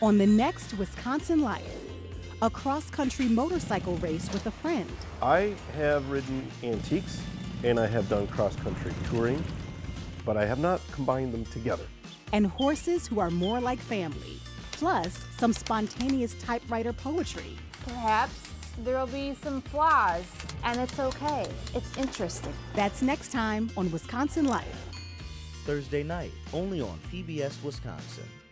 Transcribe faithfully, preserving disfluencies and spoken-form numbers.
On the next Wisconsin Life, a cross-country motorcycle race with a friend. I have ridden antiques and I have done cross-country touring, but I have not combined them together. And horses who are more like family, plus some spontaneous typewriter poetry. Perhaps there'll be some flaws, and it's okay. It's interesting. That's next time on Wisconsin Life. Thursday night, only on P B S Wisconsin.